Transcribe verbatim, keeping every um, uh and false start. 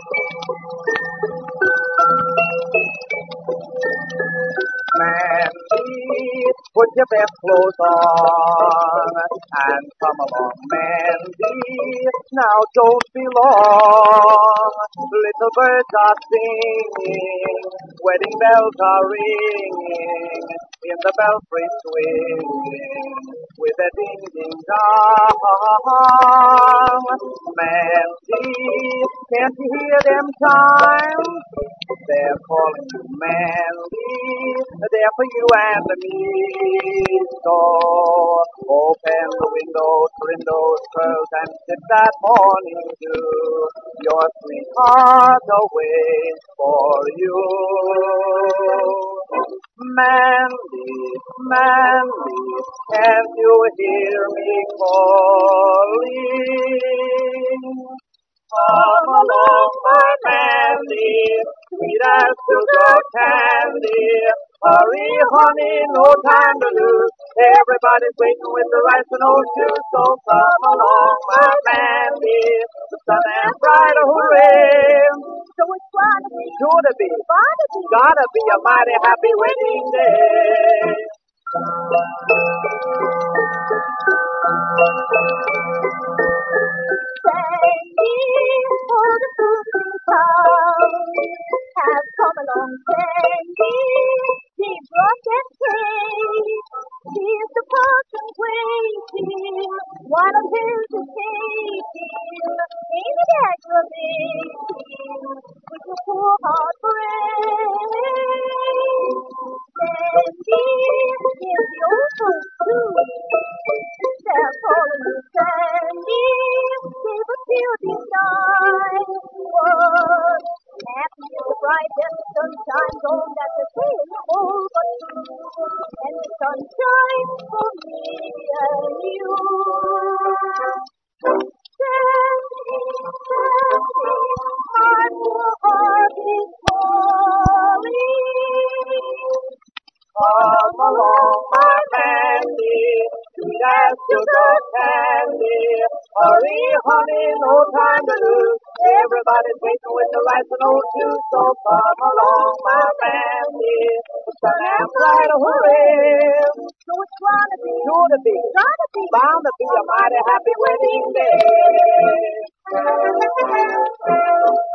Mandy, put your best clothes on and come along, Mandy. Now don't be long. Little birds are singing, wedding bells are ringing, in the belfry swinging with a ding ding dong. Mandy, can't you hear them chime? They're calling you Mandy, they're for you and me. So open the windows, windows, curls, and sip that morning dew. Your sweetheart awaits for you. Mandy, Mandy, can't you hear me calling? Come along, my Mandy, sweet as sugar candy. Hurry, honey, no time to lose. Everybody's waiting with the rice and old shoes. So come along, my Mandy, the sun and bright, hooray. So it's gonna be, Sure to be, gotta be, gotta be a mighty happy wedding day. Sandy, for the cooking town has come along, Sandy. He brought that cake. He's the person waiting. One of his is taking. Ain't it aggravating? With your poor heart break. Sandy, here's the old folks too. They're calling you Sandy. They were building nine. What? Happy is the brightest sunshine zone that the same old but true. And the sunshine for me and you. Sandy, Sandy, my poor heart is calling. Come along, my Mandy, sweet as sugar candy. Hurry, honey, no time to lose. Everybody's waiting with the rice and old shoes. So come along, my Mandy, the sun and bright, hooray. So it's gonna be, Sure to be, gotta be, bound to be a mighty happy wedding day.